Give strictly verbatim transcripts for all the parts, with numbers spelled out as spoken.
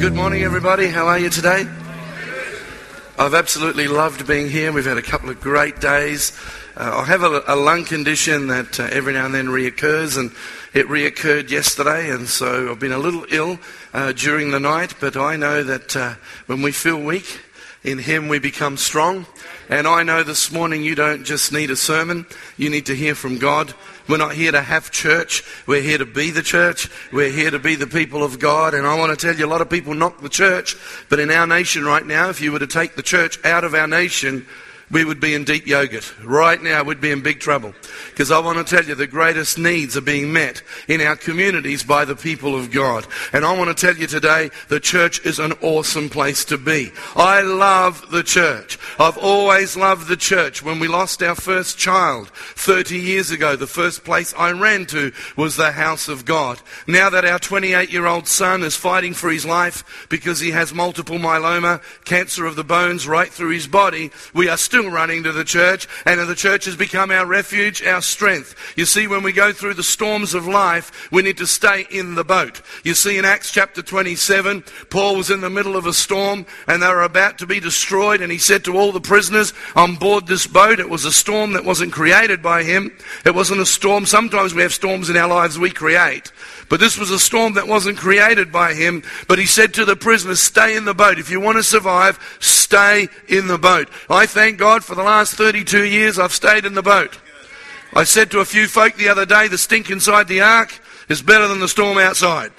Good morning, everybody. How are you today? I've absolutely loved being here. We've had a couple of great days. Uh, I have a, a lung condition that uh, every now and then reoccurs, and it reoccurred yesterday, and so I've been a little ill uh, during the night, but I know that uh, when we feel weak, in Him we become strong. And I know this morning you don't just need a sermon, you need to hear from God. We're not here to have church, we're here to be the church, we're here to be the people of God. And I want to tell you, a lot of people knock the church, but in our nation right now, if you were to take the church out of our nation, we would be in deep yogurt. Right now, we'd be in big trouble. Because I want to tell you, the greatest needs are being met in our communities by the people of God. And I want to tell you today, the church is an awesome place to be. I love the church. I've always loved the church. When we lost our first child thirty years ago, the first place I ran to was the house of God. Now that our twenty-eight-year-old son is fighting for his life because he has multiple myeloma, cancer of the bones right through his body, we are still running to the church, and the church has become our refuge, our strength. You see, when we go through the storms of life, we need to stay in the boat. You see, in Acts chapter twenty-seven, Paul was in the middle of a storm, and they were about to be destroyed, and he said to all the prisoners on board this boat, it was a storm that wasn't created by him. It wasn't a storm. Sometimes we have storms in our lives we create, but this was a storm that wasn't created by him. But he said to the prisoners, stay in the boat. If you want to survive, stay in the boat. I thank God for the last thirty-two years I've stayed in the boat. I said to a few folk the other day, the stink inside the ark is better than the storm outside.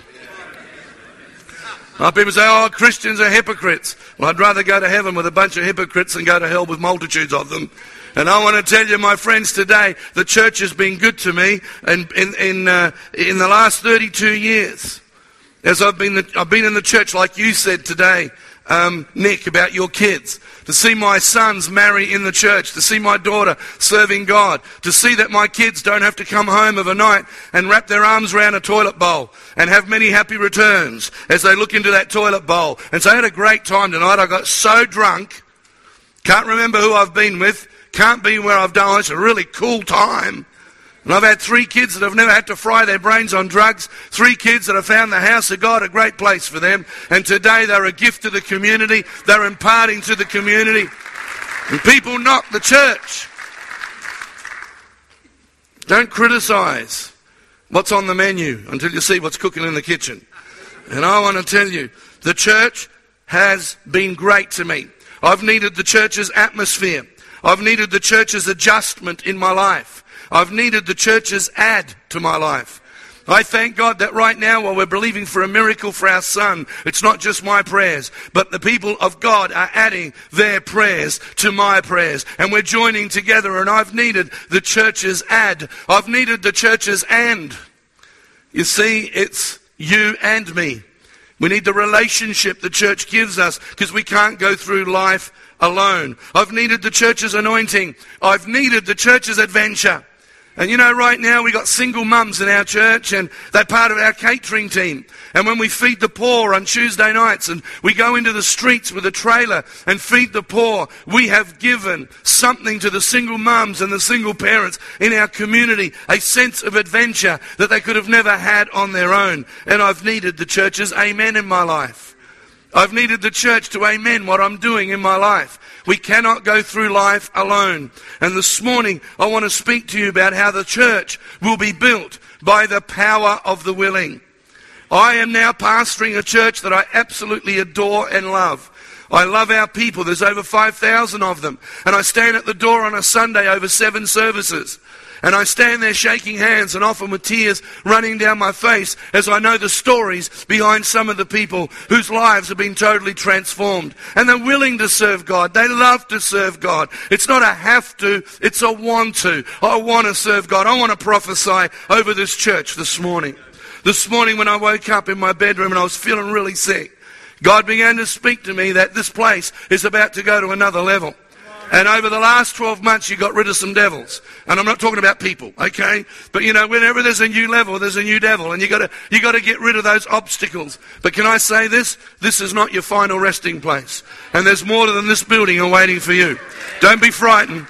Uh, people say, oh, Christians are hypocrites. Well, I'd rather go to heaven with a bunch of hypocrites than go to hell with multitudes of them. And I want to tell you, my friends, today, the church has been good to me in, in, in, uh, in the last thirty-two years. As I've been, the, I've been in the church, like you said today, um, Nick, about your kids. To see my sons marry in the church, to see my daughter serving God, to see that my kids don't have to come home of a night and wrap their arms around a toilet bowl and have many happy returns as they look into that toilet bowl. And so I had a great time tonight. I got so drunk, can't remember who I've been with, can't be where I've done. It's a really cool time. And I've had three kids that have never had to fry their brains on drugs. Three kids that have found the house of God a great place for them. And today they're a gift to the community. They're imparting to the community. And people knock the church. Don't criticize what's on the menu until you see what's cooking in the kitchen. And I want to tell you, the church has been great to me. I've needed the church's atmosphere. I've needed the church's adjustment in my life. I've needed the church's add to my life. I thank God that right now, while we're believing for a miracle for our son, it's not just my prayers, but the people of God are adding their prayers to my prayers. And we're joining together, and I've needed the church's add. I've needed the church's and. You see, it's you and me. We need the relationship the church gives us, because we can't go through life alone. I've needed the church's anointing. I've needed the church's adventure. And you know, right now we got single mums in our church, and they're part of our catering team. And when we feed the poor on Tuesday nights, and we go into the streets with a trailer and feed the poor, we have given something to the single mums and the single parents in our community, a sense of adventure that they could have never had on their own. And I've needed the church's amen in my life. I've needed the church to amen what I'm doing in my life. We cannot go through life alone. And this morning, I want to speak to you about how the church will be built by the power of the willing. I am now pastoring a church that I absolutely adore and love. I love our people. There's over five thousand of them. And I stand at the door on a Sunday over seven services. And I stand there shaking hands and often with tears running down my face as I know the stories behind some of the people whose lives have been totally transformed. And they're willing to serve God. They love to serve God. It's not a have to, it's a want to. I want to serve God. I want to prophesy over this church this morning. This morning when I woke up in my bedroom and I was feeling really sick, God began to speak to me that this place is about to go to another level. And over the last twelve months, you got rid of some devils. And I'm not talking about people, okay? But you know, whenever there's a new level, there's a new devil. And you got to you got to get rid of those obstacles. But can I say this? This is not your final resting place. And there's more than this building awaiting for you. Don't be frightened.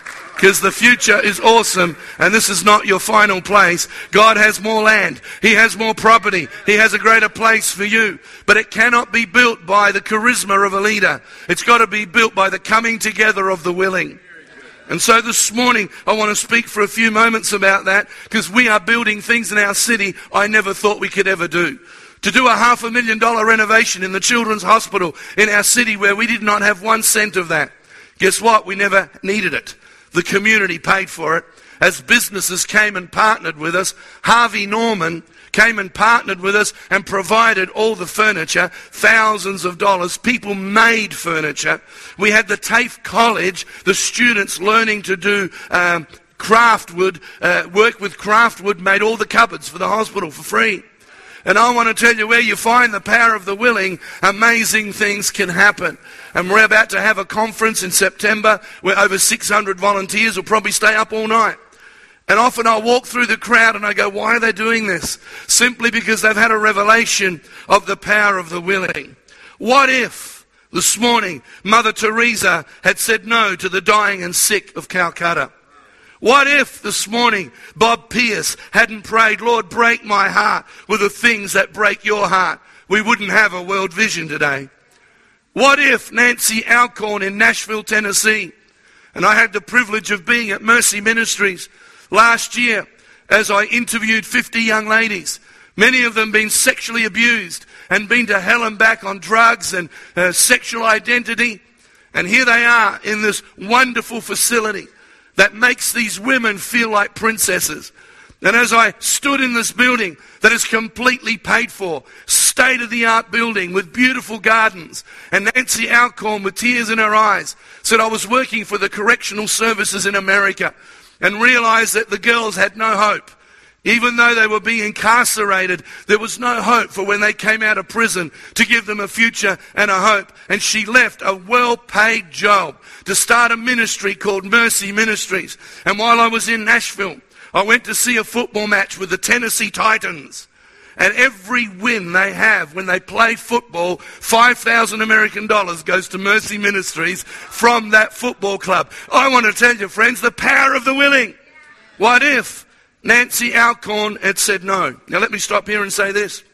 because the future is awesome and this is not your final place. God has more land. He has more property. He has a greater place for you. But it cannot be built by the charisma of a leader. It's got to be built by the coming together of the willing. And so this morning, I want to speak for a few moments about that, because we are building things in our city I never thought we could ever do. To do a half a million dollar renovation in the children's hospital in our city where we did not have one cent of that. Guess what? We never needed it. The community paid for it. As businesses came and partnered with us, Harvey Norman came and partnered with us and provided all the furniture, thousands of dollars. People made furniture. We had the TAFE College, the students learning to do um, craft wood, uh, work with craft wood, made all the cupboards for the hospital for free. And I want to tell you, where you find the power of the willing, amazing things can happen. And we're about to have a conference in September where over six hundred volunteers will probably stay up all night. And often I walk through the crowd and I go, why are they doing this? Simply because they've had a revelation of the power of the willing. What if this morning Mother Teresa had said no to the dying and sick of Calcutta? What if this morning Bob Pierce hadn't prayed, Lord, break my heart with the things that break your heart? We wouldn't have a World Vision today. What if Nancy Alcorn in Nashville, Tennessee, and I had the privilege of being at Mercy Ministries last year as I interviewed fifty young ladies, many of them been sexually abused and been to hell and back on drugs and uh, sexual identity. And here they are in this wonderful facility that makes these women feel like princesses. And as I stood in this building that is completely paid for, state-of-the-art building with beautiful gardens, and Nancy Alcorn with tears in her eyes said, I was working for the correctional services in America and realized that the girls had no hope. Even though they were being incarcerated, there was no hope for when they came out of prison to give them a future and a hope. And she left a well-paid job to start a ministry called Mercy Ministries. And while I was in Nashville, I went to see a football match with the Tennessee Titans. And every win they have when they play football, five thousand American dollars goes to Mercy Ministries from that football club. I want to tell you, friends, the power of the willing. What if Nancy Alcorn had said no? Now let me stop here and say this.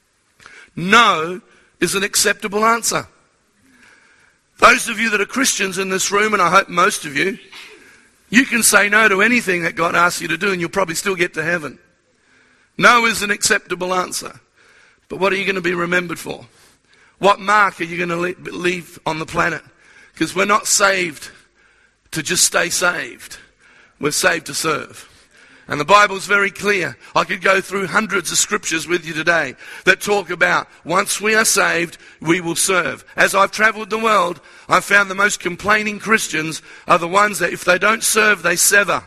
No is an acceptable answer. Those of you that are Christians in this room, and I hope most of you, you can say no to anything that God asks you to do and you'll probably still get to heaven. No is an acceptable answer. But what are you going to be remembered for? What mark are you going to leave on the planet? Because we're not saved to just stay saved. We're saved to serve. And the Bible's very clear. I could go through hundreds of scriptures with you today that talk about once we are saved, we will serve. As I've traveled the world, I've found the most complaining Christians are the ones that if they don't serve, they sever.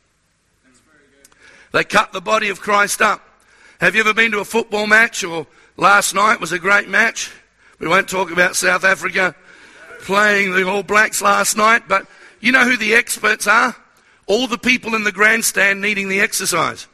They cut the body of Christ up. Have you ever been to a football match? Or last night was a great match. We won't talk about South Africa playing the All Blacks last night, but you know who the experts are? All the people in the grandstand needing the exercise.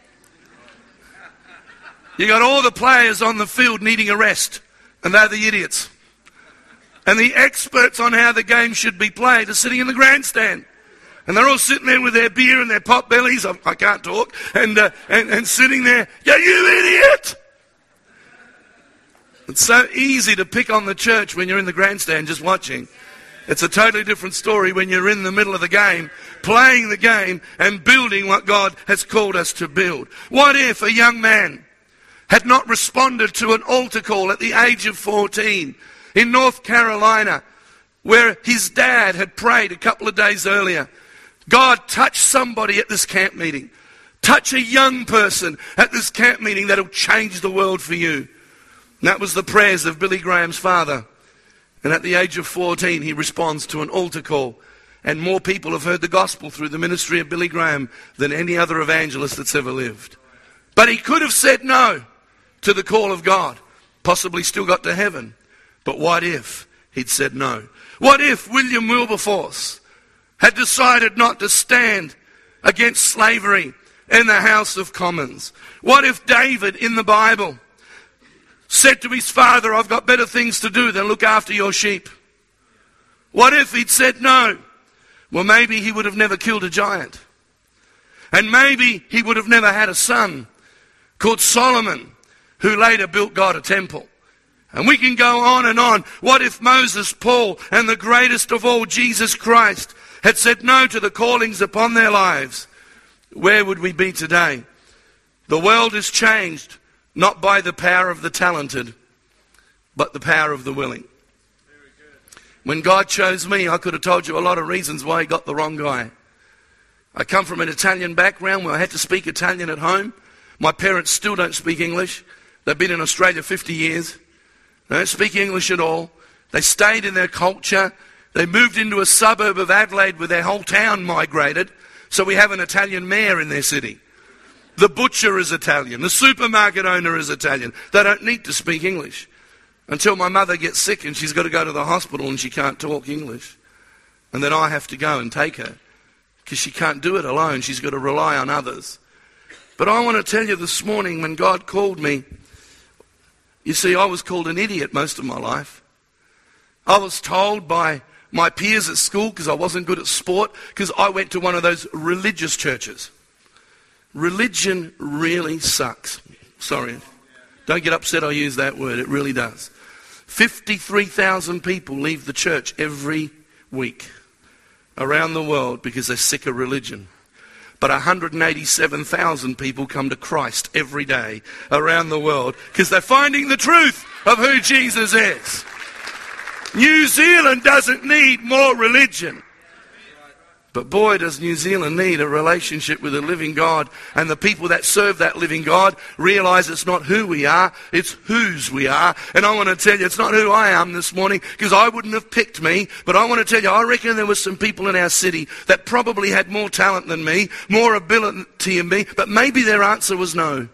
You got all the players on the field needing a rest, and they're the idiots. And the experts on how the game should be played are sitting in the grandstand. And they're all sitting there with their beer and their pot bellies, I, I can't talk, and, uh, and, and sitting there, yeah, you idiot! It's so easy to pick on the church when you're in the grandstand just watching. It's a totally different story when you're in the middle of the game, playing the game and building what God has called us to build. What if a young man had not responded to an altar call at the age of fourteen in North Carolina, where his dad had prayed a couple of days earlier? God, touch somebody at this camp meeting. Touch a young person at this camp meeting that'll change the world for you. And that was the prayers of Billy Graham's father. And at the age of fourteen, he responds to an altar call. And more people have heard the gospel through the ministry of Billy Graham than any other evangelist that's ever lived. But he could have said no to the call of God. Possibly still got to heaven. But what if he'd said no? What if William Wilberforce had decided not to stand against slavery in the House of Commons? What if David in the Bible said to his father, I've got better things to do than look after your sheep? What if he'd said no Well, maybe he would have never killed a giant. And maybe he would have never had a son called Solomon, who later built God a temple. And we can go on and on. What if Moses, Paul, and the greatest of all, Jesus Christ, had said no to the callings upon their lives? Where would we be today? The world is changed, not by the power of the talented, but the power of the willing. When God chose me, I could have told you a lot of reasons why he got the wrong guy. I come from an Italian background where I had to speak Italian at home. My parents still don't speak English. They've been in Australia fifty years. They don't speak English at all. They stayed in their culture. They moved into a suburb of Adelaide where their whole town migrated. So we have an Italian mayor in their city. The butcher is Italian. The supermarket owner is Italian. They don't need to speak English. Until my mother gets sick and she's got to go to the hospital and she can't talk English. And then I have to go and take her. Because she can't do it alone. She's got to rely on others. But I want to tell you this morning, when God called me, you see, I was called an idiot most of my life. I was told by my peers at school, because I wasn't good at sport, because I went to one of those religious churches. Religion really sucks. Sorry. Don't get upset I use that word. It really does. fifty-three thousand people leave the church every week around the world because they're sick of religion. But one hundred eighty-seven thousand people come to Christ every day around the world because they're finding the truth of who Jesus is. New Zealand doesn't need more religion. But boy, does New Zealand need a relationship with a living God. And the people that serve that living God realize it's not who we are, it's whose we are. And I want to tell you, it's not who I am this morning, because I wouldn't have picked me. But I want to tell you, I reckon there were some people in our city that probably had more talent than me, more ability than me, but maybe their answer was no.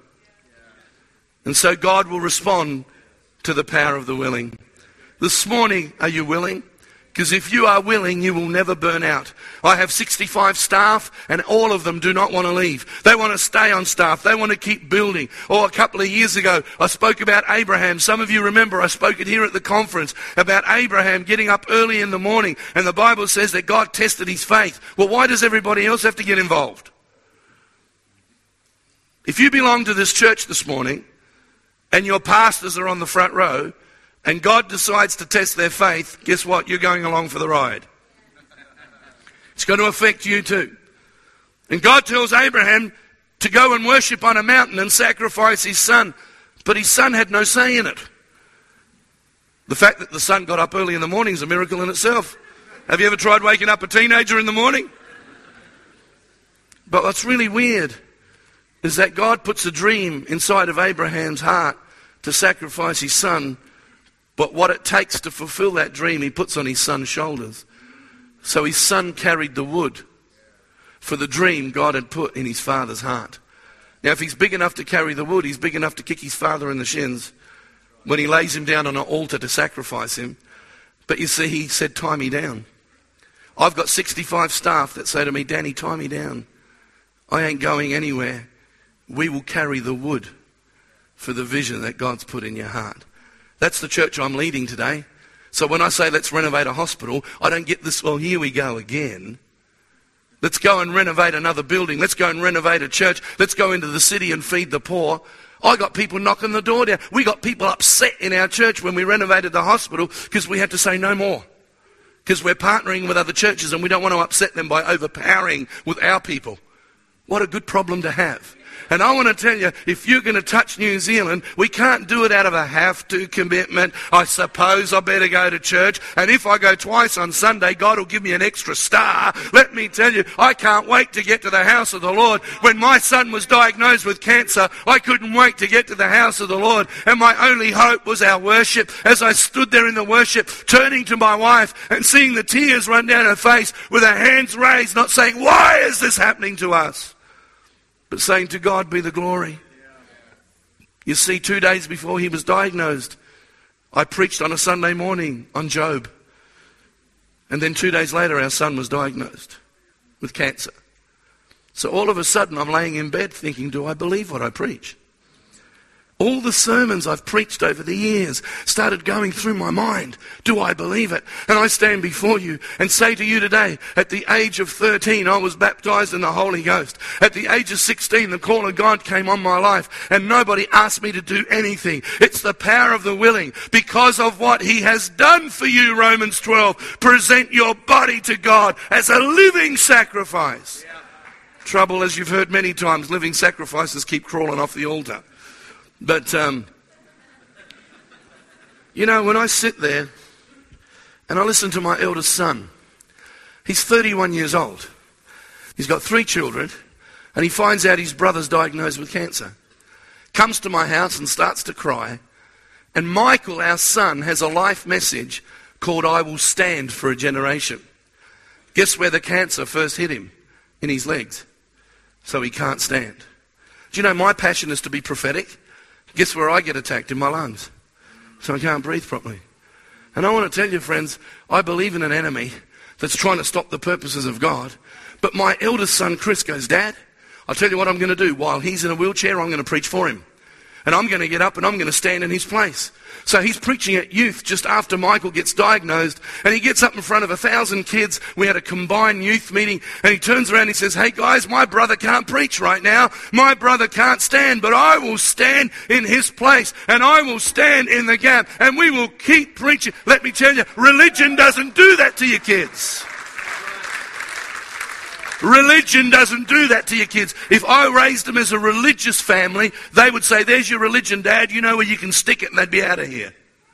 And so God will respond to the power of the willing. This morning, are you willing? Because if you are willing, you will never burn out. I have sixty-five staff, and all of them do not want to leave. They want to stay on staff. They want to keep building. Or a couple of years ago, I spoke about Abraham. Some of you remember I spoke it here at the conference about Abraham getting up early in the morning. And the Bible says that God tested his faith. Well, why does everybody else have to get involved? If you belong to this church this morning, and your pastors are on the front row, and God decides to test their faith, guess what? You're going along for the ride. It's going to affect you too. And God tells Abraham to go and worship on a mountain and sacrifice his son. But his son had no say in it. The fact that the son got up early in the morning is a miracle in itself. Have you ever tried waking up a teenager in the morning? But what's really weird is that God puts a dream inside of Abraham's heart to sacrifice his son. But what it takes to fulfill that dream, he puts on his son's shoulders. So his son carried the wood for the dream God had put in his father's heart. Now, if he's big enough to carry the wood, he's big enough to kick his father in the shins when he lays him down on an altar to sacrifice him. But you see, he said, tie me down. I've got sixty-five staff that say to me, Danny, tie me down. I ain't going anywhere. We will carry the wood for the vision that God's put in your heart. That's the church I'm leading today. So when I say let's renovate a hospital, I don't get this, well, here we go again. Let's go and renovate another building. Let's go and renovate a church. Let's go into the city and feed the poor. I got people knocking the door down. We got people upset in our church when we renovated the hospital because we had to say no more. Because we're partnering with other churches and we don't want to upset them by overpowering with our people. What a good problem to have. And I want to tell you, if you're going to touch New Zealand, we can't do it out of a have-to commitment. I suppose I better go to church. And if I go twice on Sunday, God will give me an extra star. Let me tell you, I can't wait to get to the house of the Lord. When my son was diagnosed with cancer, I couldn't wait to get to the house of the Lord. And my only hope was our worship. As I stood there in the worship, turning to my wife and seeing the tears run down her face with her hands raised, not saying, why is this happening to us? But saying, to God be the glory. You see, two days before he was diagnosed, I preached on a Sunday morning on Job. And then two days later, our son was diagnosed with cancer. So all of a sudden, I'm laying in bed thinking, do I believe what I preach? All the sermons I've preached over the years started going through my mind. Do I believe it? And I stand before you and say to you today, at the age of thirteen, I was baptized in the Holy Ghost. At the age of sixteen, the call of God came on my life, and nobody asked me to do anything. It's the power of the willing. Because of what he has done for you, Romans twelve, present your body to God as a living sacrifice. Yeah. Trouble, as you've heard many times, living sacrifices keep crawling off the altar. But, um, you know, when I sit there and I listen to my eldest son, he's thirty-one years old. He's got three children, and he finds out his brother's diagnosed with cancer. Comes to my house and starts to cry. And Michael, our son, has a life message called I Will Stand for a Generation. Guess where the cancer first hit him? In his legs. So he can't stand. Do you know my passion is to be prophetic? Guess where I get attacked? In my lungs. So I can't breathe properly. And I want to tell you, friends, I believe in an enemy that's trying to stop the purposes of God. But my eldest son, Chris, goes, Dad, I'll tell you what I'm going to do. While he's in a wheelchair, I'm going to preach for him. And I'm going to get up and I'm going to stand in his place. So he's preaching at youth just after Michael gets diagnosed. And he gets up in front of a thousand kids. We had a combined youth meeting. And he turns around and he says, hey guys, my brother can't preach right now. My brother can't stand. But I will stand in his place. And I will stand in the gap. And we will keep preaching. Let me tell you, religion doesn't do that to your kids. Religion doesn't do that to your kids. If I raised them as a religious family, they would say, there's your religion, Dad. You know where you can stick it, and they'd be out of here.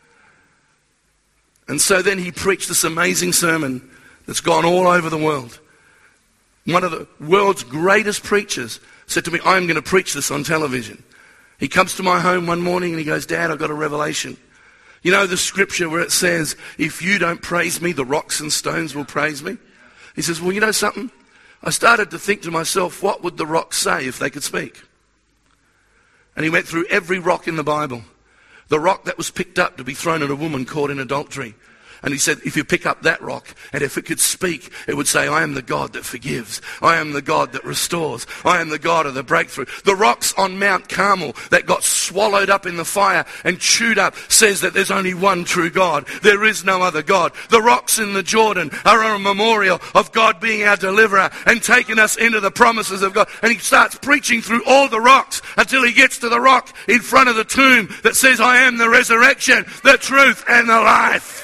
And so then he preached this amazing sermon that's gone all over the world. One of the world's greatest preachers said to me, I'm going to preach this on television. He comes to my home one morning and he goes, Dad, I've got a revelation. You know the scripture where it says, if you don't praise me, the rocks and stones will praise me? He says, well, you know something? I started to think to myself, what would the rocks say if they could speak? And he went through every rock in the Bible. The rock that was picked up to be thrown at a woman caught in adultery. And he said, if you pick up that rock, and if it could speak, it would say, I am the God that forgives. I am the God that restores. I am the God of the breakthrough. The rocks on Mount Carmel that got swallowed up in the fire and chewed up says that there's only one true God. There is no other God. The rocks in the Jordan are a memorial of God being our deliverer and taking us into the promises of God. And he starts preaching through all the rocks until he gets to the rock in front of the tomb that says, I am the resurrection, the truth, and the life.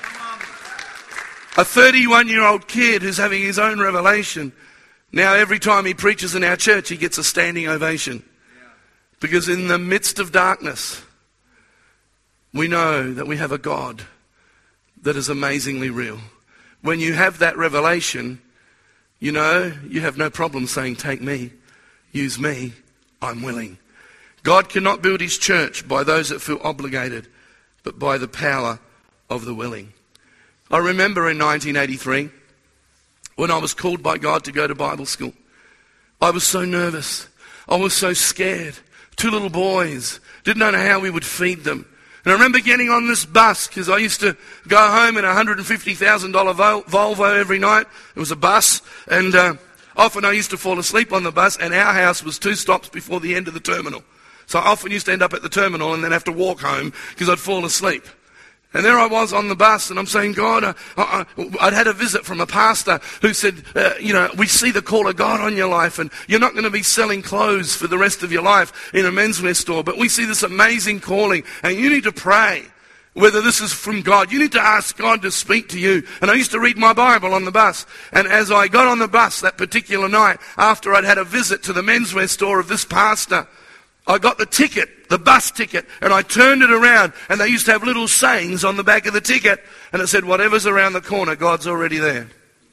A thirty-one-year-old kid who's having his own revelation. Now every time he preaches in our church, he gets a standing ovation. Because in the midst of darkness, we know that we have a God that is amazingly real. When you have that revelation, you know, you have no problem saying, take me, use me, I'm willing. God cannot build his church by those that feel obligated, but by the power of the willing. I remember in nineteen eighty-three, when I was called by God to go to Bible school, I was so nervous. I was so scared. Two little boys, didn't know how we would feed them. And I remember getting on this bus, because I used to go home in a one hundred fifty thousand dollars Volvo every night. It was a bus, and uh, often I used to fall asleep on the bus, and our house was two stops before the end of the terminal. So I often used to end up at the terminal and then have to walk home because I'd fall asleep. And there I was on the bus, and I'm saying, God, uh, uh, I'd had a visit from a pastor who said, uh, you know, we see the call of God on your life, and you're not going to be selling clothes for the rest of your life in a menswear store, but we see this amazing calling, and you need to pray whether this is from God. You need to ask God to speak to you. And I used to read my Bible on the bus, and as I got on the bus that particular night, after I'd had a visit to the menswear store of this pastor, I got the ticket, the bus ticket, and I turned it around, and they used to have little sayings on the back of the ticket, and it said, whatever's around the corner, God's already there.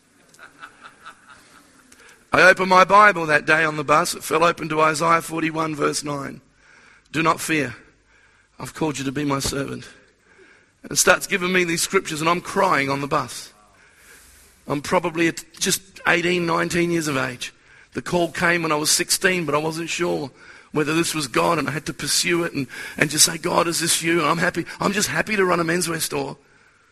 I opened my Bible that day on the bus. It fell open to Isaiah forty-one, verse nine. Do not fear. I've called you to be my servant. And it starts giving me these scriptures, and I'm crying on the bus. I'm probably at just eighteen, nineteen years of age. The call came when I was sixteen, but I wasn't sure whether this was God, and I had to pursue it and, and just say, God, is this you? And I'm happy. I'm just happy to run a menswear store.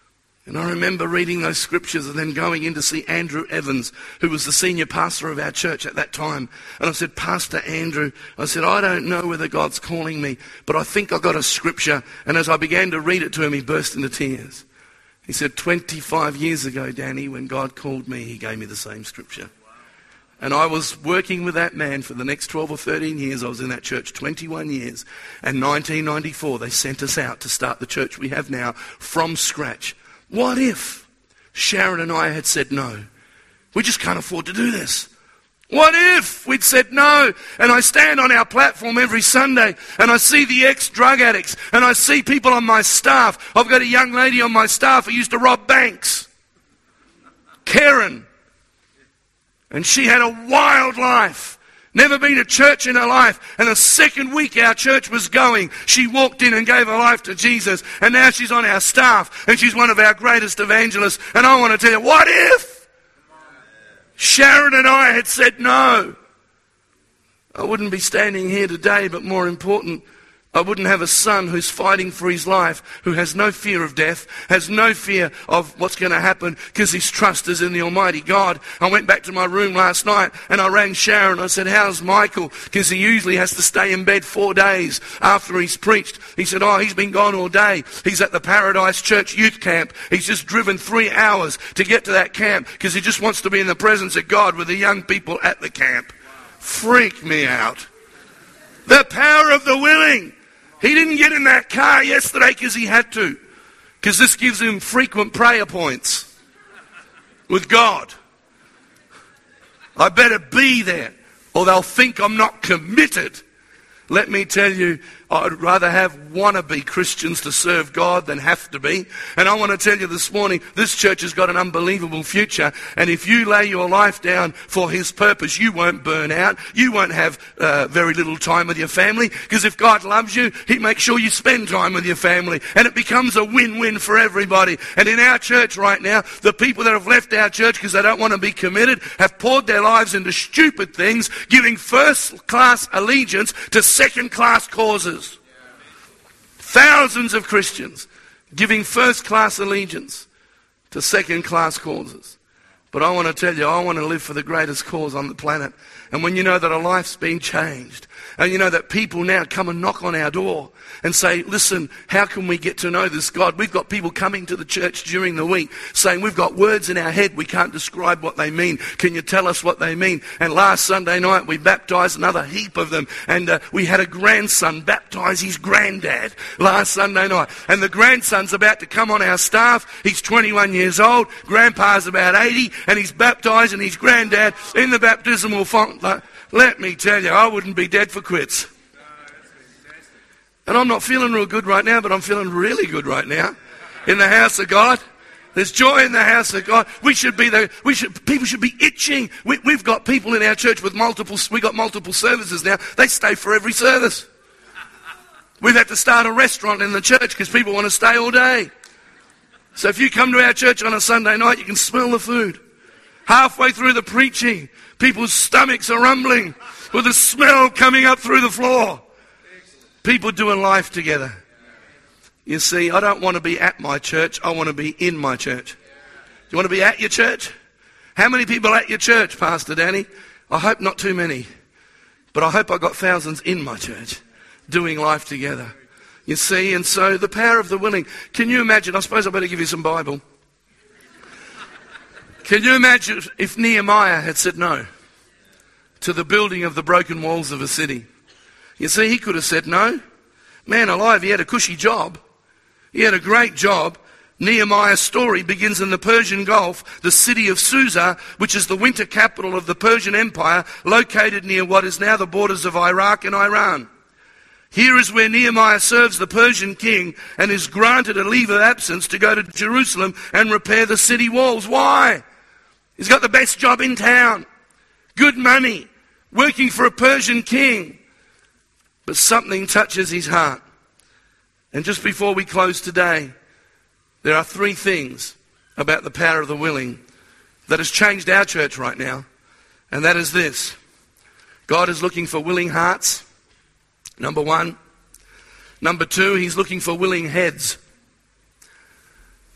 And I remember reading those scriptures and then going in to see Andrew Evans, who was the senior pastor of our church at that time. And I said, Pastor Andrew, I said, I don't know whether God's calling me, but I think I got a scripture. And as I began to read it to him, he burst into tears. He said, twenty-five years ago, Danny, when God called me, he gave me the same scripture. And I was working with that man for the next twelve or thirteen years. I was in that church twenty-one years. And nineteen ninety-four, they sent us out to start the church we have now from scratch. What if Sharon and I had said no? We just can't afford to do this. What if we'd said no? And I stand on our platform every Sunday and I see the ex-drug addicts and I see people on my staff. I've got a young lady on my staff who used to rob banks. Karen. And she had a wild life. Never been to church in her life. And the second week our church was going, she walked in and gave her life to Jesus. And now she's on our staff. And she's one of our greatest evangelists. And I want to tell you, what if Sharon and I had said no? I wouldn't be standing here today, but more important, I wouldn't have a son who's fighting for his life, who has no fear of death, has no fear of what's going to happen because his trust is in the Almighty God. I went back to my room last night and I rang Sharon. I said, how's Michael? Because he usually has to stay in bed four days after he's preached. He said, oh, he's been gone all day. He's at the Paradise Church youth camp. He's just driven three hours to get to that camp because he just wants to be in the presence of God with the young people at the camp. Freak me out. The power of the willing. He didn't get in that car yesterday because he had to. Because this gives him frequent prayer points with God. I better be there or they'll think I'm not committed. Let me tell you, I'd rather have wannabe Christians to serve God than have to be. And I want to tell you this morning, this church has got an unbelievable future. And if you lay your life down for his purpose, you won't burn out. You won't have uh, very little time with your family. Because if God loves you, he makes sure you spend time with your family. And it becomes a win-win for everybody. And in our church right now, the people that have left our church because they don't want to be committed have poured their lives into stupid things, giving first-class allegiance to second-class causes. Thousands of Christians giving first-class allegiance to second-class causes. But I want to tell you, I want to live for the greatest cause on the planet. And when you know that a life's been changed, and you know that people now come and knock on our door and say, listen, how can we get to know this God? We've got people coming to the church during the week saying, we've got words in our head, we can't describe what they mean. Can you tell us what they mean? And last Sunday night we baptized another heap of them. And uh, we had a grandson baptize his granddad last Sunday night. And the grandson's about to come on our staff. He's twenty-one years old. Grandpa's about eighty. And he's baptizing his granddad in the baptismal font. Let me tell you, I wouldn't be dead for quits. And I'm not feeling real good right now, but I'm feeling really good right now in the house of God. There's joy in the house of God. We should be the, we should, people should be itching. We, we've got people in our church with multiple, we got multiple services now. They stay for every service. We've had to start a restaurant in the church because people want to stay all day. So if you come to our church on a Sunday night, you can smell the food. Halfway through the preaching, people's stomachs are rumbling with the smell coming up through the floor. People doing life together. You see, I don't want to be at my church. I want to be in my church. Do you want to be at your church? How many people at your church, Pastor Danny? I hope not too many. But I hope I got thousands in my church doing life together. You see, and so the power of the willing. Can you imagine? I suppose I better give you some Bible. Can you imagine if Nehemiah had said no to the building of the broken walls of a city? You see, he could have said no. Man alive, he had a cushy job. He had a great job. Nehemiah's story begins in the Persian Gulf, the city of Susa, which is the winter capital of the Persian Empire, located near what is now the borders of Iraq and Iran. Here is where Nehemiah serves the Persian king and is granted a leave of absence to go to Jerusalem and repair the city walls. Why? He's got the best job in town, good money, working for a Persian king. But something touches his heart. And just before we close today, there are three things about the power of the willing that has changed our church right now. And that is this. God is looking for willing hearts, number one. Number two, he's looking for willing heads.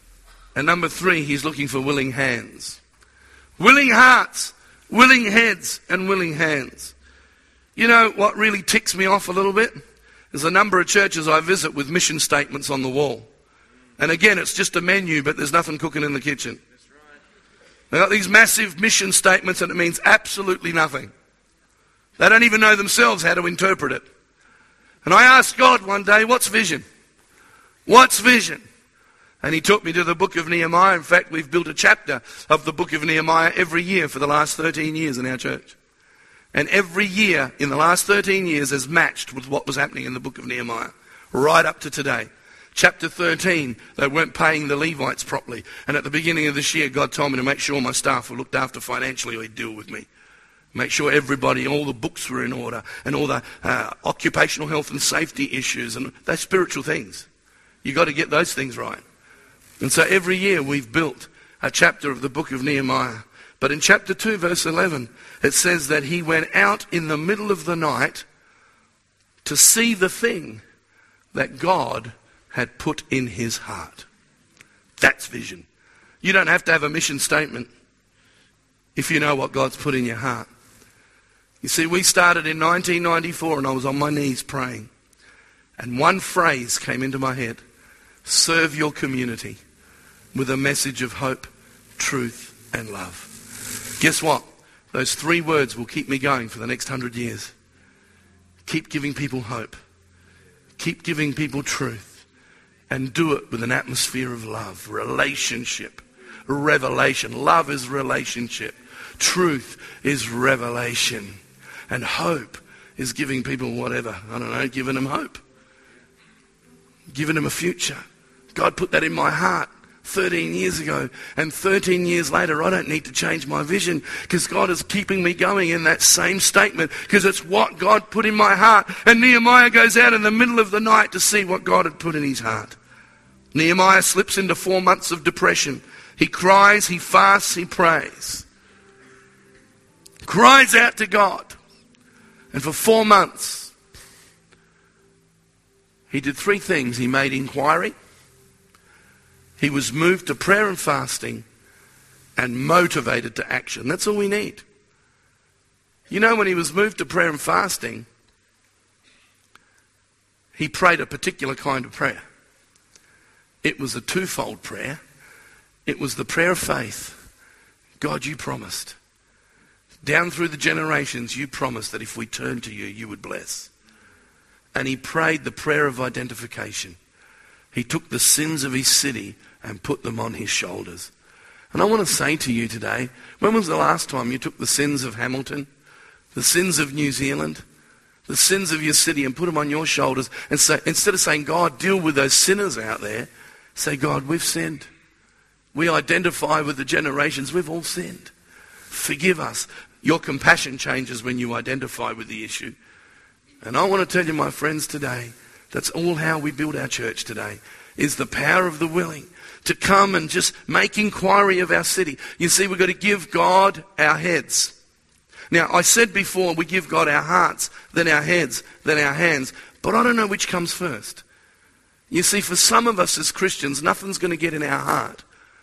And number three, he's looking for willing hands. Willing hearts, willing heads, and willing hands. You know what really ticks me off a little bit? There's a number of churches I visit with mission statements on the wall. And again, it's just a menu, but there's nothing cooking in the kitchen. They've got these massive mission statements and it means absolutely nothing. They don't even know themselves how to interpret it. And I asked God one day, what's vision? What's vision? And he took me to the book of Nehemiah. In fact, we've built a chapter of the book of Nehemiah every year for the last thirteen years in our church. And every year in the last thirteen years has matched with what was happening in the book of Nehemiah, right up to today. Chapter thirteen, they weren't paying the Levites properly. And at the beginning of this year, God told me to make sure my staff were looked after financially or he'd deal with me. Make sure everybody, all the books were in order, and all the uh, occupational health and safety issues, and they're spiritual things. You've got to get those things right. And so every year we've built a chapter of the book of Nehemiah. But in chapter two, verse eleven, it says that he went out in the middle of the night to see the thing that God had put in his heart. That's vision. You don't have to have a mission statement if you know what God's put in your heart. You see, we started in nineteen ninety-four and I was on my knees praying. And one phrase came into my head. Serve your community with a message of hope, truth, and love. Guess what? Those three words will keep me going for the next hundred years. Keep giving people hope. Keep giving people truth. And do it with an atmosphere of love, relationship, revelation. Love is relationship. Truth is revelation. And hope is giving people whatever. I don't know, giving them hope. Giving them a future. God put that in my heart thirteen years ago. And thirteen years later, I don't need to change my vision because God is keeping me going in that same statement because it's what God put in my heart. And Nehemiah goes out in the middle of the night to see what God had put in his heart. Nehemiah slips into four months of depression. He cries, he fasts, he prays. Cries out to God. And for four months, he did three things. He made inquiry. He was moved to prayer and fasting and motivated to action. That's all we need. You know, when he was moved to prayer and fasting, he prayed a particular kind of prayer. It was a twofold prayer. It was the prayer of faith. God, you promised. Down through the generations, you promised that if we turned to you, you would bless. And he prayed the prayer of identification. He took the sins of his city and put them on his shoulders. And I want to say to you today, when was the last time you took the sins of Hamilton, the sins of New Zealand, the sins of your city and put them on your shoulders and say, instead of saying, God, deal with those sinners out there, say, God, we've sinned. We identify with the generations. We've all sinned. Forgive us. Your compassion changes when you identify with the issue. And I want to tell you, my friends, today, that's all how we build our church today, is the power of the willing to come and just make inquiry of our city. You see, we've got to give God our heads. Now, I said before, we give God our hearts, then our heads, then our hands. But I don't know which comes first. You see, for some of us as Christians, nothing's going to get in our heart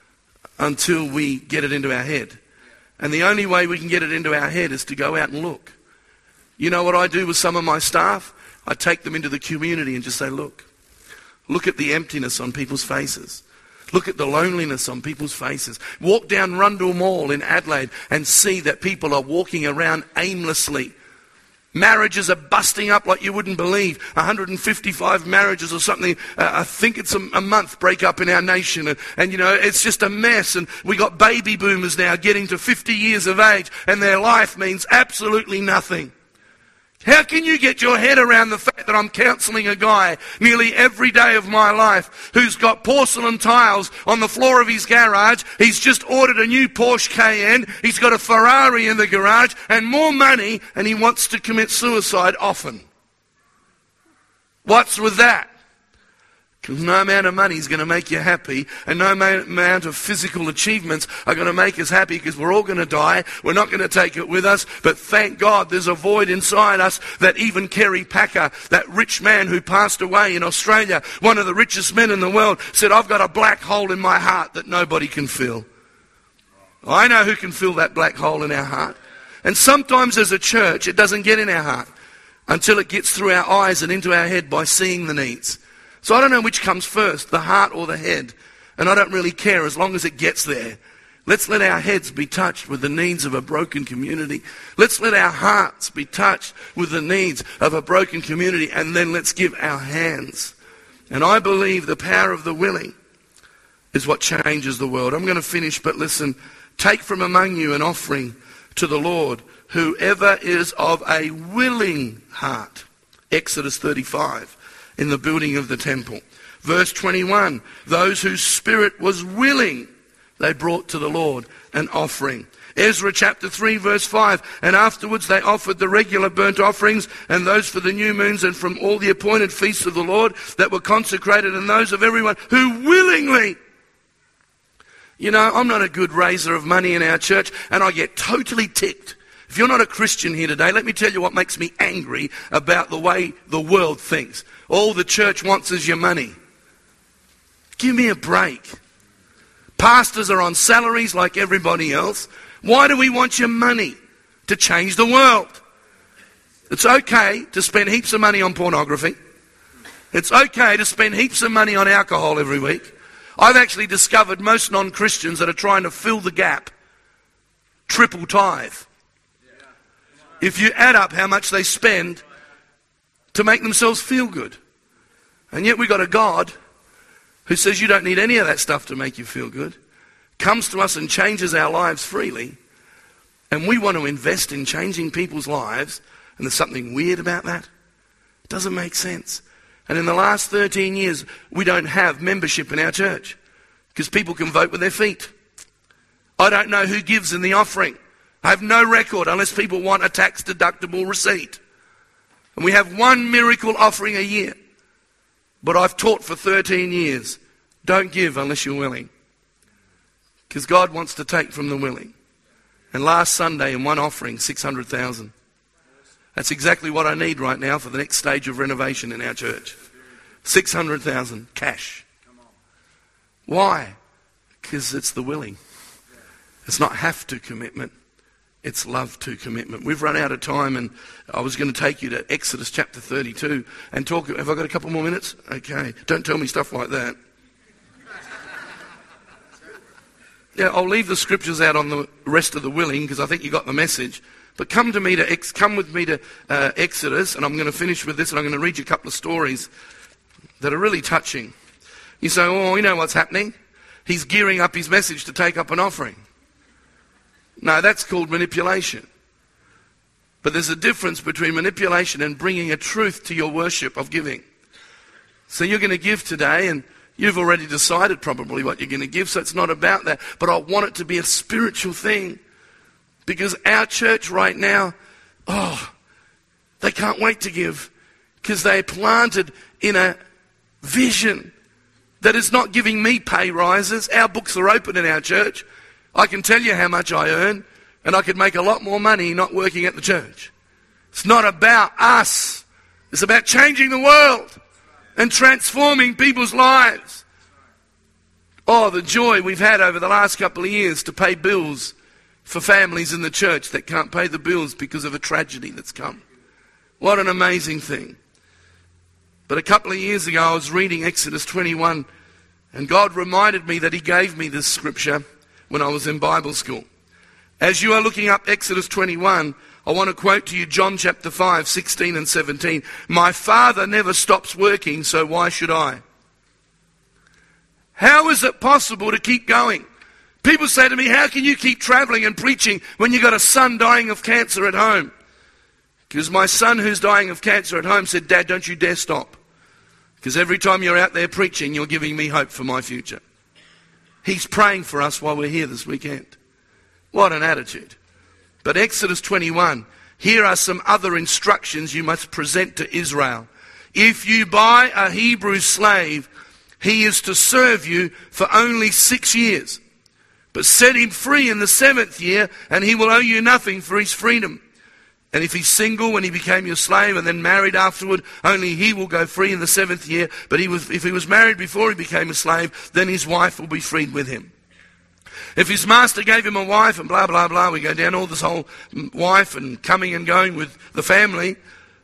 until we get it into our head. And the only way we can get it into our head is to go out and look. You know what I do with some of my staff? I take them into the community and just say, look, look at the emptiness on people's faces. Look at the loneliness on people's faces. Walk down Rundle Mall in Adelaide and see that people are walking around aimlessly. Marriages are busting up like you wouldn't believe. one hundred fifty-five marriages or something, uh, I think it's a, a month, break up in our nation. And, and, you know, it's just a mess. And we got baby boomers now getting to fifty years of age and their life means absolutely nothing. How can you get your head around the fact that I'm counselling a guy nearly every day of my life who's got porcelain tiles on the floor of his garage, he's just ordered a new Porsche Cayenne, he's got a Ferrari in the garage and more money and he wants to commit suicide often? What's with that? Because no amount of money is going to make you happy, and no amount of physical achievements are going to make us happy, because we're all going to die. We're not going to take it with us. But thank God there's a void inside us that even Kerry Packer, that rich man who passed away in Australia, one of the richest men in the world, said, I've got a black hole in my heart that nobody can fill. I know who can fill that black hole in our heart. And sometimes as a church, it doesn't get in our heart until it gets through our eyes and into our head by seeing the needs. So I don't know which comes first, the heart or the head. And I don't really care as long as it gets there. Let's let our heads be touched with the needs of a broken community. Let's let our hearts be touched with the needs of a broken community. And then let's give our hands. And I believe the power of the willing is what changes the world. I'm going to finish, but listen. Take from among you an offering to the Lord, whoever is of a willing heart. Exodus thirty-five. In the building of the temple. Verse twenty-one, those whose spirit was willing, they brought to the Lord an offering. Ezra chapter three verse five, and afterwards they offered the regular burnt offerings and those for the new moons and from all the appointed feasts of the Lord that were consecrated, and those of everyone who willingly. You know, I'm not a good raiser of money in our church, and I get totally ticked. If you're not a Christian here today, let me tell you what makes me angry about the way the world thinks. All the church wants is your money. Give me a break. Pastors are on salaries like everybody else. Why do we want your money? To change the world. It's okay to spend heaps of money on pornography. It's okay to spend heaps of money on alcohol every week. I've actually discovered most non-Christians that are trying to fill the gap triple tithe. If you add up how much they spend to make themselves feel good. And yet we've got a God who says you don't need any of that stuff to make you feel good. Comes to us and changes our lives freely. And we want to invest in changing people's lives. And there's something weird about that. It doesn't make sense. And in the last thirteen years, we don't have membership in our church. Because people can vote with their feet. I don't know who gives in the offering. I have no record unless people want a tax-deductible receipt. And we have one miracle offering a year. But I've taught for thirteen years, don't give unless you're willing. Because God wants to take from the willing. And last Sunday in one offering, six hundred thousand. That's exactly what I need right now for the next stage of renovation in our church. six hundred thousand cash. Why? Because it's the willing. It's not have to commitment. It's love to commitment. We've run out of time, and I was going to take you to Exodus chapter thirty-two and talk. Have I got a couple more minutes? Okay. Don't tell me stuff like that. Yeah, I'll leave the scriptures out on the rest of the willing because I think you got the message. But come to me to ex- come with me to uh, Exodus, and I'm going to finish with this, and I'm going to read you a couple of stories that are really touching. You say, oh, you know what's happening? He's gearing up his message to take up an offering. No, that's called manipulation. But there's a difference between manipulation and bringing a truth to your worship of giving. So you're going to give today, and you've already decided probably what you're going to give, so it's not about that. But I want it to be a spiritual thing. Because our church right now, oh, they can't wait to give. Because they're planted in a vision that is not giving me pay rises. Our books are open in our church. I can tell you how much I earn, and I could make a lot more money not working at the church. It's not about us. It's about changing the world and transforming people's lives. Oh, the joy we've had over the last couple of years to pay bills for families in the church that can't pay the bills because of a tragedy that's come. What an amazing thing. But a couple of years ago, I was reading Exodus twenty-one, and God reminded me that he gave me this scripture when I was in Bible school. As you are looking up Exodus twenty-one, I want to quote to you John chapter five, sixteen and seventeen. My Father never stops working, so why should I? How is it possible to keep going? People say to me, how can you keep traveling and preaching when you've got a son dying of cancer at home? Because my son who's dying of cancer at home said, Dad, don't you dare stop. Because every time you're out there preaching, you're giving me hope for my future. He's praying for us while we're here this weekend. What an attitude. But Exodus twenty-one, here are some other instructions you must present to Israel. If you buy a Hebrew slave, He is to serve you for only six years. But set him free in the seventh year, and he will owe you nothing for his freedom. And if he's single when he became your slave and then married afterward, only he will go free in the seventh year. But he was, if he was married before he became a slave, then his wife will be freed with him. If his master gave him a wife and blah, blah, blah, we go down all this whole wife and coming and going with the family.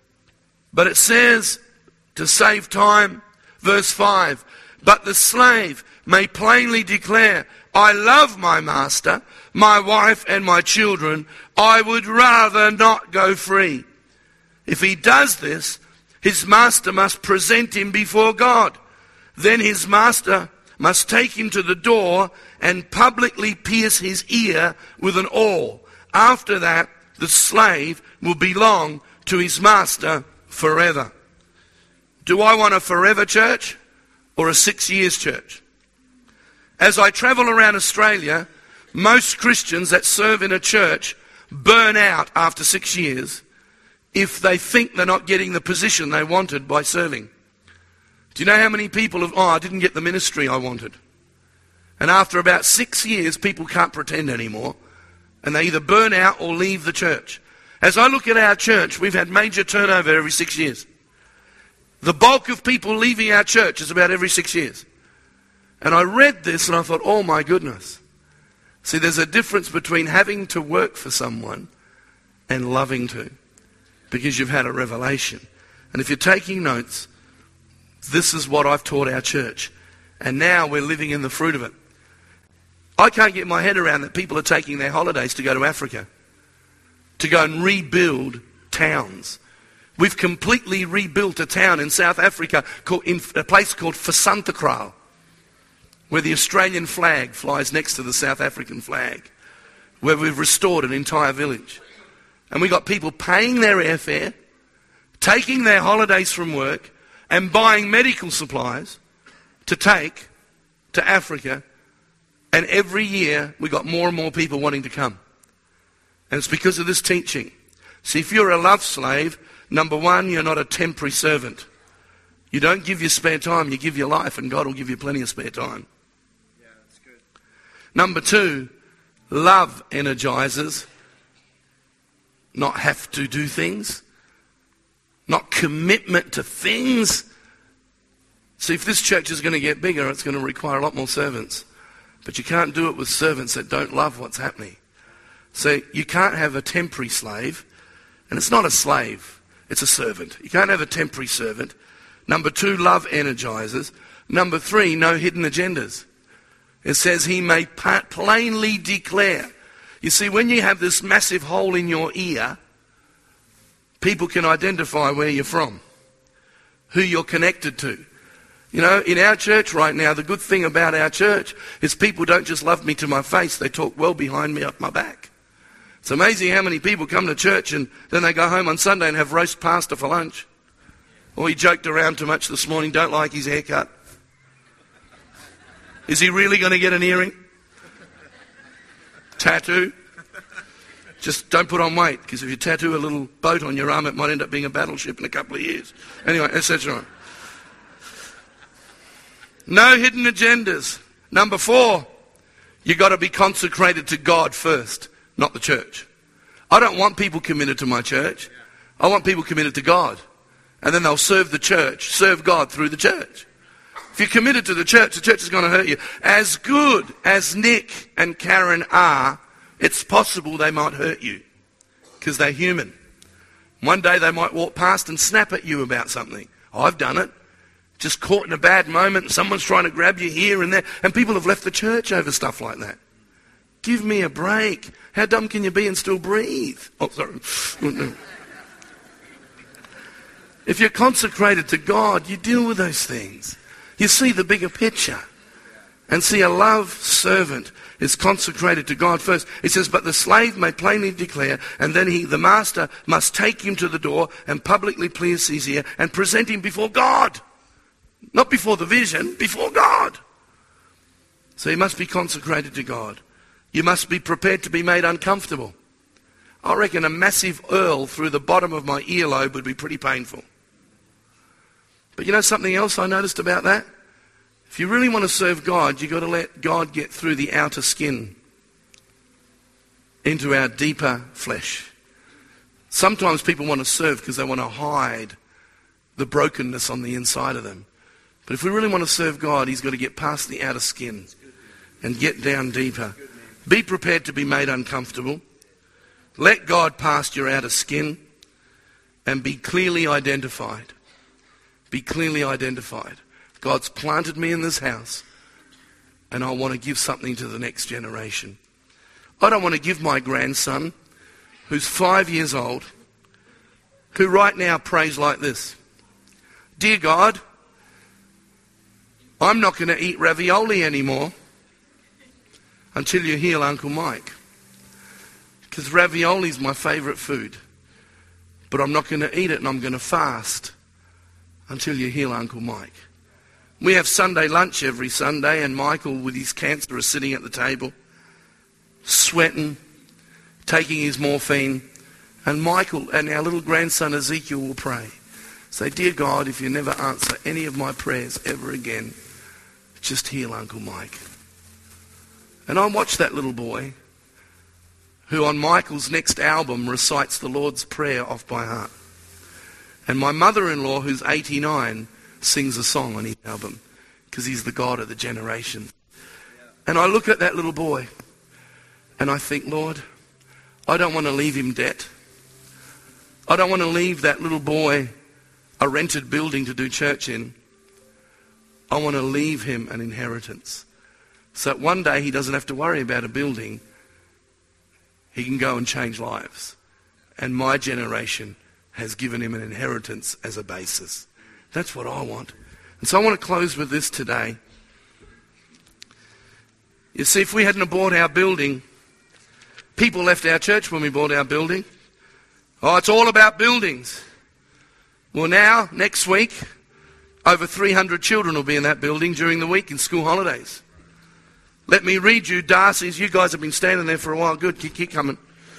But it says, to save time, verse five, but the slave may plainly declare, I love my master, my wife and my children. I would rather not go free. If he does this, his master must present him before God. Then his master must take him to the door and publicly pierce his ear with an awl. After that, the slave will belong to his master forever. Do I want a forever church or a six years church? As I travel around Australia, most Christians that serve in a church burn out after six years if they think they're not getting the position they wanted by serving. Do you know how many people have, oh, I didn't get the ministry I wanted. And after about six years, people can't pretend anymore. And they either burn out or leave the church. As I look at our church, we've had major turnover every six years. The bulk of people leaving our church is about every six years. And I read this and I thought, oh my goodness. See, there's a difference between having to work for someone and loving to. Because you've had a revelation. And if you're taking notes, this is what I've taught our church. And now we're living in the fruit of it. I can't get my head around that people are taking their holidays to go to Africa. To go and rebuild towns. We've completely rebuilt a town in South Africa, called, in a place called Vasantakral, where the Australian flag flies next to the South African flag, where we've restored an entire village. And we got people paying their airfare, taking their holidays from work, and buying medical supplies to take to Africa. And every year we got more and more people wanting to come. And it's because of this teaching. See, if you're a love slave, number one, you're not a temporary servant. You don't give your spare time, you give your life, and God will give you plenty of spare time. Yeah, that's good. Number two, love energizes, not have to do things, not commitment to things. See, if this church is going to get bigger, it's going to require a lot more servants. But you can't do it with servants that don't love what's happening. So you can't have a temporary slave, and it's not a slave, it's a servant. You can't have a temporary servant. Number two, love energizes. Number three, no hidden agendas. It says he may plainly declare. You see, when you have this massive hole in your ear, people can identify where you're from, who you're connected to. You know, in our church right now, the good thing about our church is people don't just love me to my face, they talk well behind me up my back. It's amazing how many people come to church and then they go home on Sunday and have roast pasta for lunch. Or he joked around too much this morning, don't like his haircut. Is he really going to get an earring? Tattoo? Just don't put on weight, because if you tattoo a little boat on your arm, it might end up being a battleship in a couple of years. Anyway, et cetera. No hidden agendas. Number four, you got to be consecrated to God first, not the church. I don't want people committed to my church. I want people committed to God. And then they'll serve the church, serve God through the church. If you're committed to the church, the church is going to hurt you. As good as Nick and Karen are, it's possible they might hurt you because they're human. One day they might walk past and snap at you about something. I've done it. Just caught in a bad moment and someone's trying to grab you here and there. And people have left the church over stuff like that. Give me a break. How dumb can you be and still breathe? Oh, sorry. If you're consecrated to God, you deal with those things. You see the bigger picture. And see, a love servant is consecrated to God first. It says, but the slave may plainly declare, and then he, the master, must take him to the door and publicly pierce his ear and present him before God. Not before the vision, before God. So you must be consecrated to God. You must be prepared to be made uncomfortable. I reckon a massive earl through the bottom of my earlobe would be pretty painful. But you know something else I noticed about that? If you really want to serve God, you've got to let God get through the outer skin into our deeper flesh. Sometimes people want to serve because they want to hide the brokenness on the inside of them. But if we really want to serve God, he's got to get past the outer skin and get down deeper. Be prepared to be made uncomfortable. Let God past your outer skin and be clearly identified. Be clearly identified. God's planted me in this house and I want to give something to the next generation. I don't want to give my grandson, who's five years old, who right now prays like this. Dear God, I'm not going to eat ravioli anymore until you heal Uncle Mike. Because ravioli is my favourite food. But I'm not going to eat it and I'm going to fast until you heal Uncle Mike. We have Sunday lunch every Sunday and Michael with his cancer is sitting at the table, sweating, taking his morphine. And Michael and our little grandson Ezekiel will pray. Say, dear God, if you never answer any of my prayers ever again, just heal Uncle Mike. And I watched that little boy who on Michael's next album recites the Lord's Prayer off by heart. And my mother-in-law, who's eighty-nine, sings a song on his album because he's the God of the generation. And I look at that little boy and I think, Lord, I don't want to leave him debt. I don't want to leave that little boy a rented building to do church in. I want to leave him an inheritance. So that one day he doesn't have to worry about a building. He can go and change lives. And my generation has given him an inheritance as a basis. That's what I want. And so I want to close with this today. You see, if we hadn't bought our building, people left our church when we bought our building. Oh, it's all about buildings. Well, now, next week, over three hundred children will be in that building during the week in school holidays. Let me read you Darcy's. You guys have been standing there for a while. Good, keep, keep coming.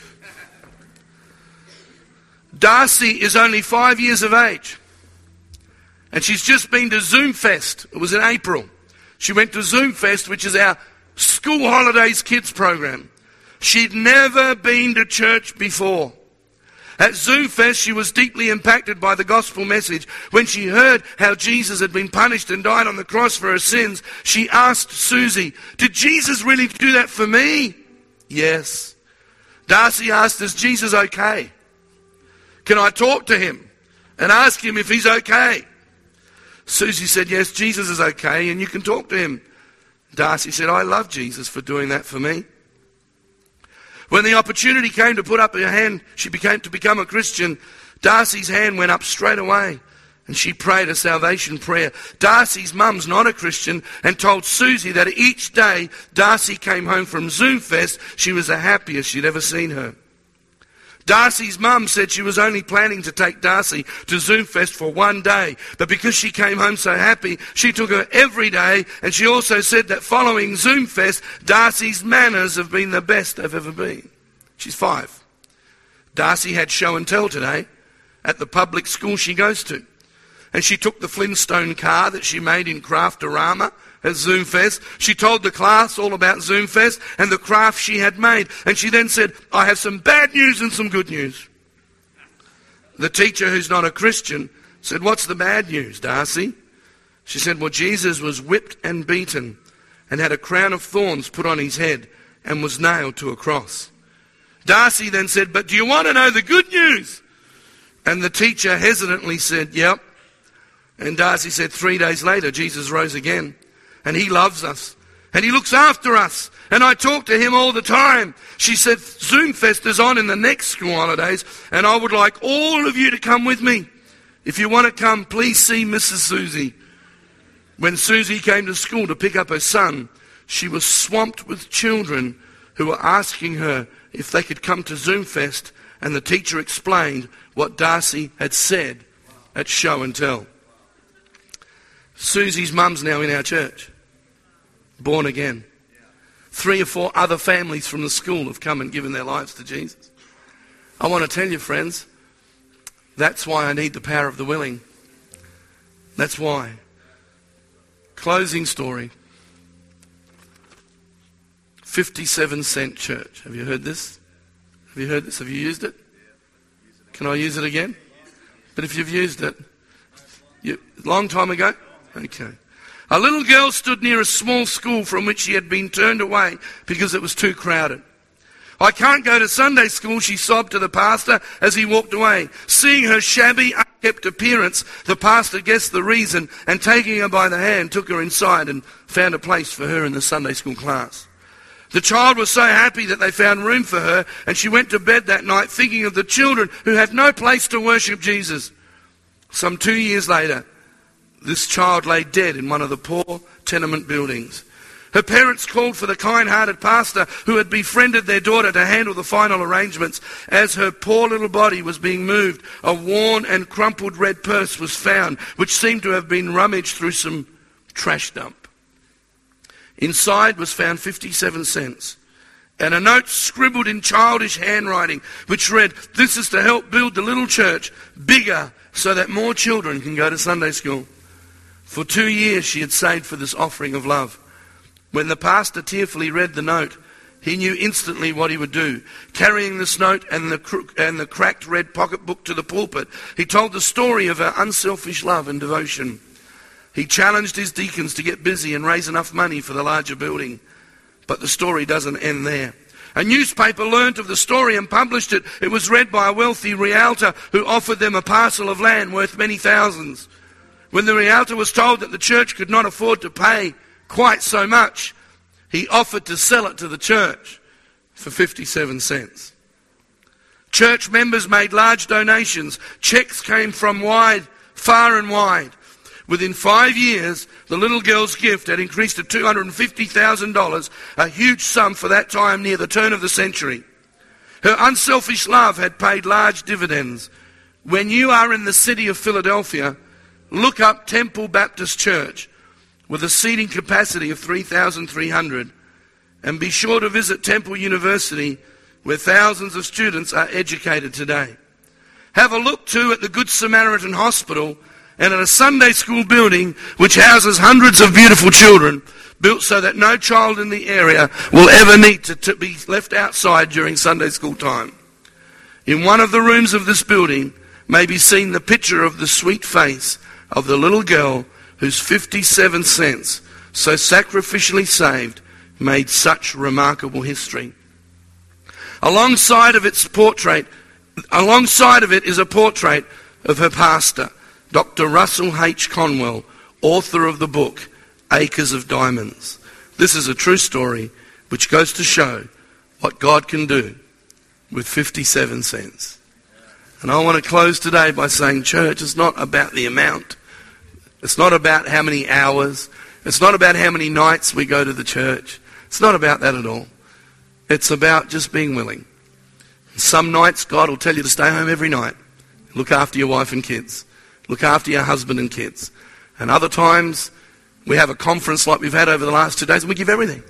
Darcy is only five years of age. And she's just been to Zoom Fest. It was in April. She went to Zoom Fest, which is our school holidays kids program. She'd never been to church before. At Zoom Fest, she was deeply impacted by the gospel message. When she heard how Jesus had been punished and died on the cross for her sins, she asked Susie, did Jesus really do that for me? Yes. Darcy asked, is Jesus okay? Can I talk to him and ask him if he's okay? Susie said, yes, Jesus is okay and you can talk to him. Darcy said, I love Jesus for doing that for me. When the opportunity came to put up her hand, she became to become a Christian, Darcy's hand went up straight away and she prayed a salvation prayer. Darcy's mum's not a Christian and told Susie that each day Darcy came home from Zoom Fest, she was the happiest she'd ever seen her. Darcy's mum said she was only planning to take Darcy to Zoom Fest for one day, but because she came home so happy, she took her every day, and she also said that following Zoom Fest, Darcy's manners have been the best they've ever been. She's five. Darcy had show and tell today at the public school she goes to, and she took the Flintstone car that she made in Craftorama at Zoom Fest. She told the class all about Zoom Fest and the craft she had made. And she then said, I have some bad news and some good news. The teacher, who's not a Christian, said, what's the bad news, Darcy? She said, well, Jesus was whipped and beaten and had a crown of thorns put on his head and was nailed to a cross. Darcy then said, but do you want to know the good news? And the teacher hesitantly said, yep. And Darcy said, three days later, Jesus rose again. And he loves us. And he looks after us. And I talk to him all the time. She said, Zoom Fest is on in the next school holidays. And I would like all of you to come with me. If you want to come, please see Missus Susie. When Susie came to school to pick up her son, she was swamped with children who were asking her if they could come to Zoom Fest. And the teacher explained what Darcy had said at show and tell. Susie's mum's now in our church. Born again. Three or four other families from the school have come and given their lives to Jesus. I want to tell you, friends, that's why I need the power of the willing. That's why. Closing story. fifty-seven cent church. Have you heard this? Have you heard this? Have you used it? Can I use it again? But if you've used it, you, long time ago? Okay. A little girl stood near a small school from which she had been turned away because it was too crowded. I can't go to Sunday school, she sobbed to the pastor as he walked away. Seeing her shabby, unkept appearance, the pastor guessed the reason and taking her by the hand, took her inside and found a place for her in the Sunday school class. The child was so happy that they found room for her, and she went to bed that night thinking of the children who had no place to worship Jesus. Some two years later, this child lay dead in one of the poor tenement buildings. Her parents called for the kind-hearted pastor who had befriended their daughter to handle the final arrangements. As her poor little body was being moved, a worn and crumpled red purse was found, which seemed to have been rummaged through some trash dump. Inside was found fifty-seven cents and a note scribbled in childish handwriting which read, "This is to help build the little church bigger so that more children can go to Sunday school." For two years she had saved for this offering of love. When the pastor tearfully read the note, he knew instantly what he would do. Carrying this note and the, cr- and the cracked red pocketbook to the pulpit, he told the story of her unselfish love and devotion. He challenged his deacons to get busy and raise enough money for the larger building. But the story doesn't end there. A newspaper learnt of the story and published it. It was read by a wealthy realtor who offered them a parcel of land worth many thousands. When the realtor was told that the church could not afford to pay quite so much, he offered to sell it to the church for fifty-seven cents. Church members made large donations. Checks came from wide, far and wide. Within five years, the little girl's gift had increased to two hundred fifty thousand dollars, a huge sum for that time near the turn of the century. Her unselfish love had paid large dividends. When you are in the city of Philadelphia, look up Temple Baptist Church with a seating capacity of three thousand three hundred, and be sure to visit Temple University where thousands of students are educated today. Have a look too at the Good Samaritan Hospital and at a Sunday school building which houses hundreds of beautiful children, built so that no child in the area will ever need to, to be left outside during Sunday school time. In one of the rooms of this building may be seen the picture of the sweet face of the little girl whose fifty-seven cents, so sacrificially saved, made such remarkable history. Alongside of its portrait, alongside of it is a portrait of her pastor, Doctor Russell H. Conwell, author of the book, Acres of Diamonds. This is a true story which goes to show what God can do with fifty-seven cents. And I want to close today by saying, church, it's not about the amount. It's not about how many hours. It's not about how many nights we go to the church. It's not about that at all. It's about just being willing. Some nights God will tell you to stay home every night. Look after your wife and kids. Look after your husband and kids. And other times we have a conference like we've had over the last two days and we give everything.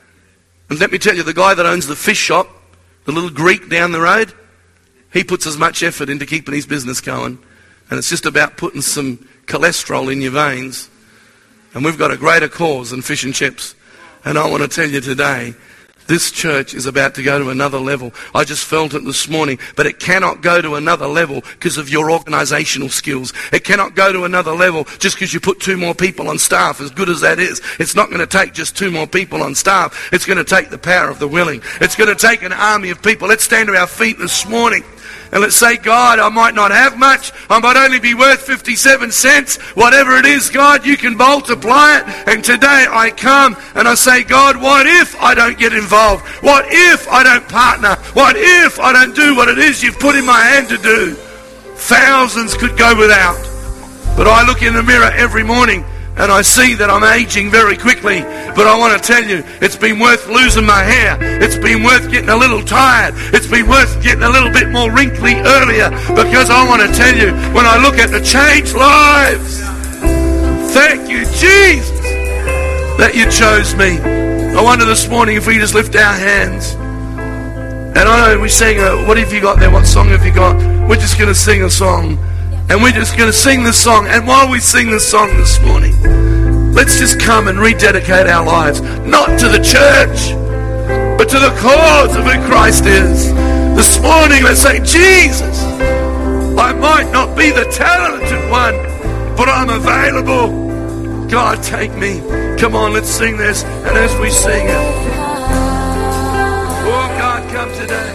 And let me tell you, the guy that owns the fish shop, the little Greek down the road, he puts as much effort into keeping his business going. And it's just about putting some cholesterol in your veins. And we've got a greater cause than fish and chips. And I want to tell you today, this church is about to go to another level. I just felt it this morning, but it cannot go to another level because of your organizational skills. It cannot go to another level just because you put two more people on staff, as good as that is. It's not going to take just two more people on staff. It's going to take the power of the willing. It's going to take an army of people. Let's stand to our feet this morning. And let's say, God, I might not have much. I might only be worth fifty-seven cents. Whatever it is, God, you can multiply it. And today I come and I say, God, what if I don't get involved? What if I don't partner? What if I don't do what it is you've put in my hand to do? Thousands could go without. But I look in the mirror every morning and I see that I'm aging very quickly. But I want to tell you, it's been worth losing my hair. It's been worth getting a little tired. It's been worth getting a little bit more wrinkly earlier. Because I want to tell you, when I look at the changed lives, thank you, Jesus, that you chose me. I wonder this morning if we just lift our hands. And I know we sing, a, what have you got there? What song have you got? We're just going to sing a song. And we're just going to sing this song. And while we sing this song this morning, let's just come and rededicate our lives, not to the church, but to the cause of who Christ is. This morning, let's say, Jesus, I might not be the talented one, but I'm available. God, take me. Come on, let's sing this. And as we sing it, oh God, come today.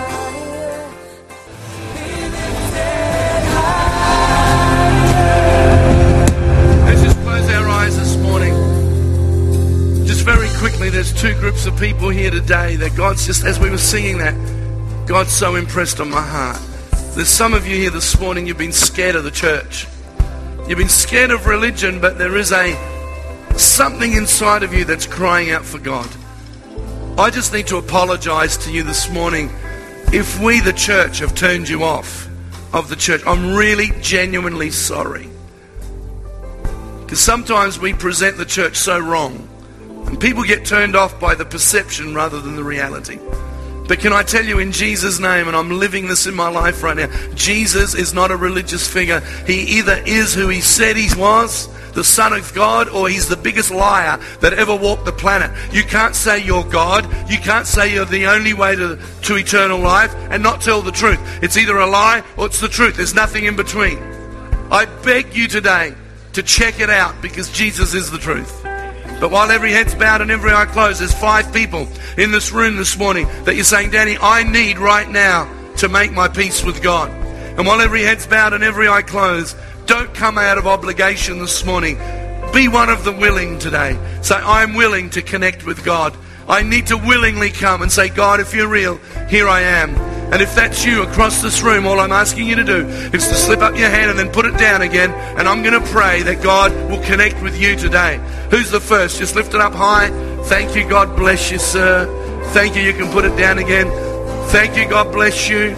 Let's just close our eyes this morning. Just very quickly, there's two groups of people here today that God's just, as we were singing that, God's so impressed on my heart. There's some of you here this morning, you've been scared of the church. You've been scared of religion, but there is a something inside of you that's crying out for God. I just need to apologize to you this morning if we, the church, have turned you off of the church. I'm really genuinely sorry. Because sometimes we present the church so wrong, and people get turned off by the perception rather than the reality. But can I tell you in Jesus' name, and I'm living this in my life right now, Jesus is not a religious figure. He either is who he said he was, the Son of God, or he's the biggest liar that ever walked the planet. You can't say you're God. You can't say you're the only way to, to eternal life and not tell the truth. It's either a lie or it's the truth. There's nothing in between. I beg you today to check it out, because Jesus is the truth. But while every head's bowed and every eye closed, there's five people in this room this morning that you're saying, Danny, I need right now to make my peace with God. And while every head's bowed and every eye closed, don't come out of obligation this morning. Be one of the willing today. Say, I'm willing to connect with God. I need to willingly come and say, God, if you're real, here I am. And if that's you across this room, all I'm asking you to do is to slip up your hand and then put it down again. And I'm going to pray that God will connect with you today. Who's the first? Just lift it up high. Thank you. God bless you, sir. Thank you. You can put it down again. Thank you. God bless you.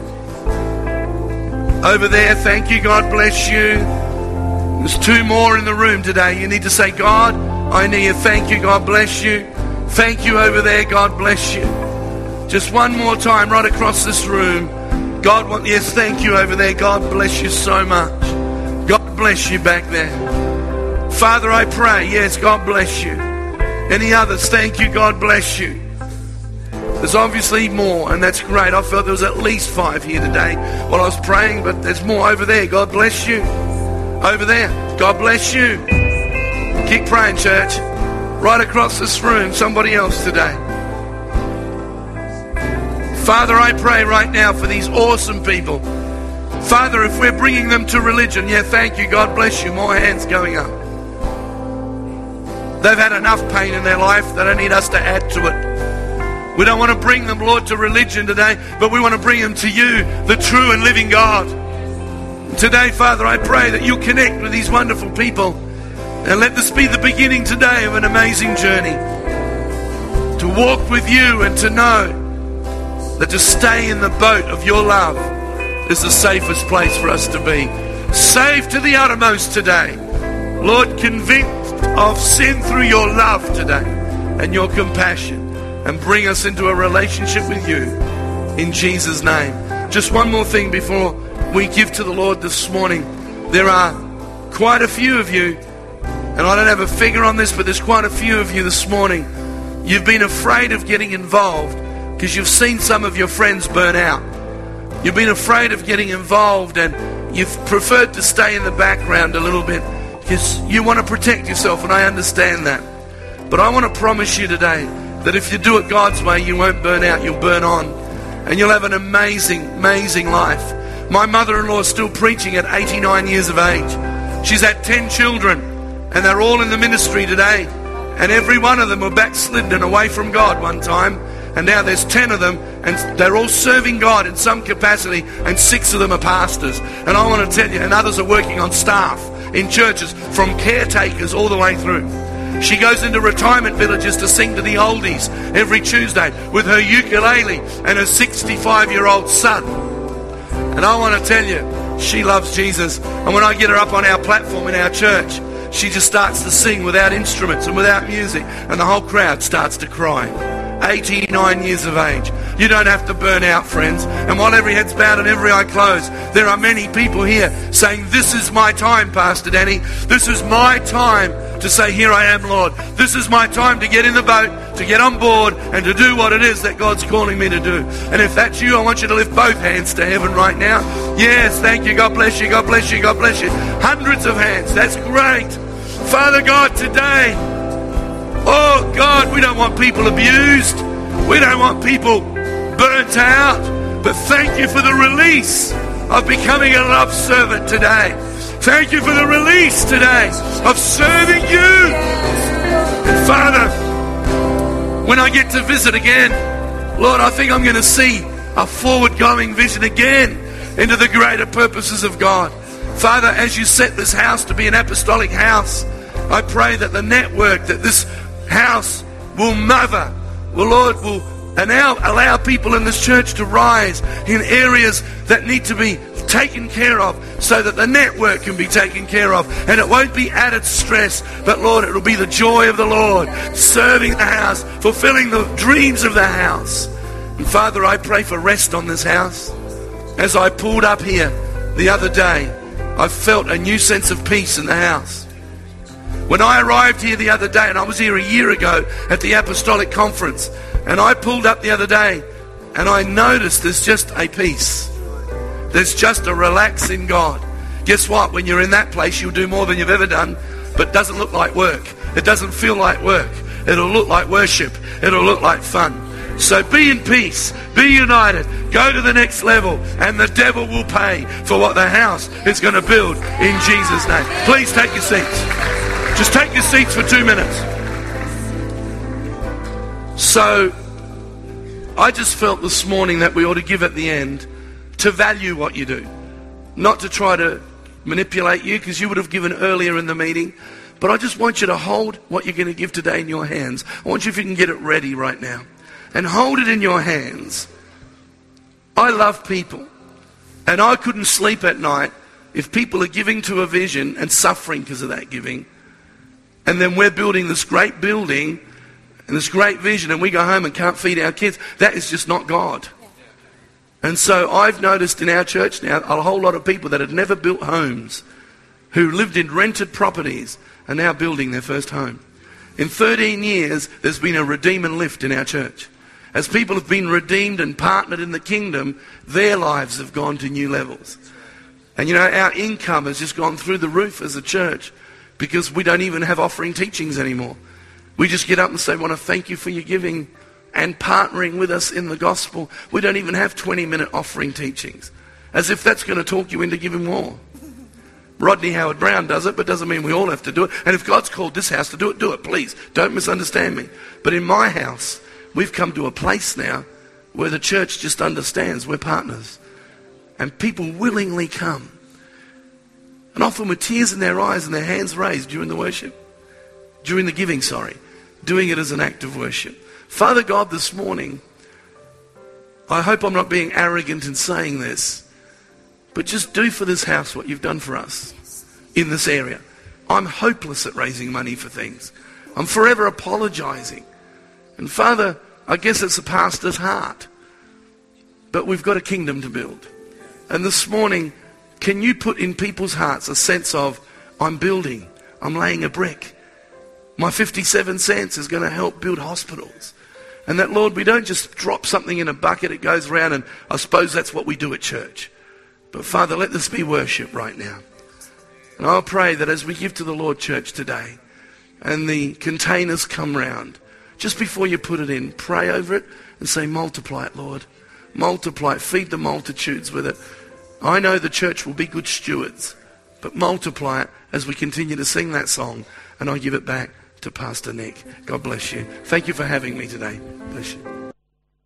Over there. Thank you. God bless you. There's two more in the room today. You need to say, God, I need you. Thank you. God bless you. Thank you over there. God bless you. Just one more time right across this room. God want, yes, thank you over there. God bless you so much. God bless you back there. Father, I pray, yes, God bless you. Any others? Thank you. God bless you. There's obviously more, and that's great. I felt there was at least five here today while I was praying, but there's more over there. God bless you. Over there. God bless you. Keep praying, church. Right across this room, somebody else today. Father, I pray right now for these awesome people. Father, if we're bringing them to religion, yeah, thank you. God bless you. More hands going up. They've had enough pain in their life. They don't need us to add to it. We don't want to bring them, Lord, to religion today, but we want to bring them to you, the true and living God. Today, Father, I pray that you'll connect with these wonderful people, and let this be the beginning today of an amazing journey. To walk with you and to know that to stay in the boat of your love is the safest place for us to be. Saved to the uttermost today. Lord, convinced of sin through your love today and your compassion, and bring us into a relationship with you in Jesus' name. Just one more thing before we give to the Lord this morning. There are quite a few of you, and I don't have a figure on this, but there's quite a few of you this morning. You've been afraid of getting involved because you've seen some of your friends burn out. You've been afraid of getting involved, and you've preferred to stay in the background a little bit because you want to protect yourself, and I understand that. But I want to promise you today that if you do it God's way, you won't burn out, you'll burn on. And you'll have an amazing, amazing life. My mother-in-law is still preaching at eighty-nine years of age. She's had ten children, and they're all in the ministry today. And every one of them were backslidden and away from God one time. And now there's ten of them, and they're all serving God in some capacity, and six of them are pastors. And I want to tell you, and others are working on staff in churches, from caretakers all the way through. She goes into retirement villages to sing to the oldies every Tuesday with her ukulele and her sixty-five-year-old son. And I want to tell you, she loves Jesus. And when I get her up on our platform in our church, she just starts to sing without instruments and without music, and the whole crowd starts to cry. eighty-nine years of age. You don't have to burn out, friends. And while every head's bowed and every eye closed, there are many people here saying, this is my time, Pastor Danny. This is my time to say, here I am, Lord. This is my time to get in the boat, to get on board, and to do what it is that God's calling me to do. And if that's you, I want you to lift both hands to heaven right now. Yes, thank you. God bless you. God bless you. God bless you. Hundreds of hands. That's great. Father God, today, oh God, we don't want people abused. We don't want people burnt out. But thank you for the release of becoming a love servant today. Thank you for the release today of serving you. And Father, when I get to visit again, Lord, I think I'm going to see a forward-going vision again into the greater purposes of God. Father, as you set this house to be an apostolic house, I pray that the network that this house will mother, well, Lord, will now allow people in this church to rise in areas that need to be taken care of, so that the network can be taken care of, and it won't be added stress, but Lord, it will be the joy of the Lord, serving the house, fulfilling the dreams of the house. And Father, I pray for rest on this house. As I pulled up here the other day, I felt a new sense of peace in the house. When I arrived here the other day, and I was here a year ago at the Apostolic Conference, and I pulled up the other day, and I noticed there's just a peace. There's just a relax in God. Guess what? When you're in that place, you'll do more than you've ever done, but it doesn't look like work. It doesn't feel like work. It'll look like worship. It'll look like fun. So be in peace. Be united. Go to the next level, and the devil will pay for what the house is going to build in Jesus' name. Please take your seats. Just take your seats for two minutes. So, I just felt this morning that we ought to give at the end to value what you do. Not to try to manipulate you, because you would have given earlier in the meeting. But I just want you to hold what you're going to give today in your hands. I want you, if you can get it ready right now, and hold it in your hands. I love people. And I couldn't sleep at night if people are giving to a vision and suffering because of that giving. And then we're building this great building and this great vision, and we go home and can't feed our kids. That is just not God. And so I've noticed in our church now a whole lot of people that had never built homes, who lived in rented properties, are now building their first home. In thirteen years, there's been a redeem and lift in our church. As people have been redeemed and partnered in the kingdom, their lives have gone to new levels. And you know, our income has just gone through the roof as a church, because we don't even have offering teachings anymore. We just get up and say, I want to thank you for your giving and partnering with us in the gospel. We don't even have twenty minute offering teachings, as if that's going to talk you into giving more. Rodney Howard Brown does it, but doesn't mean we all have to do it. And if God's called this house to do it, do it, please. Don't misunderstand me. But in my house, we've come to a place now where the church just understands we're partners. And people willingly come. And often with tears in their eyes and their hands raised during the worship. During the giving, sorry. Doing it as an act of worship. Father God, this morning, I hope I'm not being arrogant in saying this, but just do for this house what you've done for us in this area. I'm hopeless at raising money for things. I'm forever apologizing. And Father, I guess it's a pastor's heart. But we've got a kingdom to build. And this morning, can you put in people's hearts a sense of, I'm building, I'm laying a brick. My fifty-seven cents is going to help build hospitals. And that, Lord, we don't just drop something in a bucket, it goes around, and I suppose that's what we do at church. But Father, let this be worship right now. And I'll pray that as we give to the Lord church today, and the containers come round, just before you put it in, pray over it and say, multiply it, Lord. Multiply it, feed the multitudes with it. I know the church will be good stewards, but multiply it as we continue to sing that song. And I give it back to Pastor Nick. God bless you. Thank you for having me today. Bless you.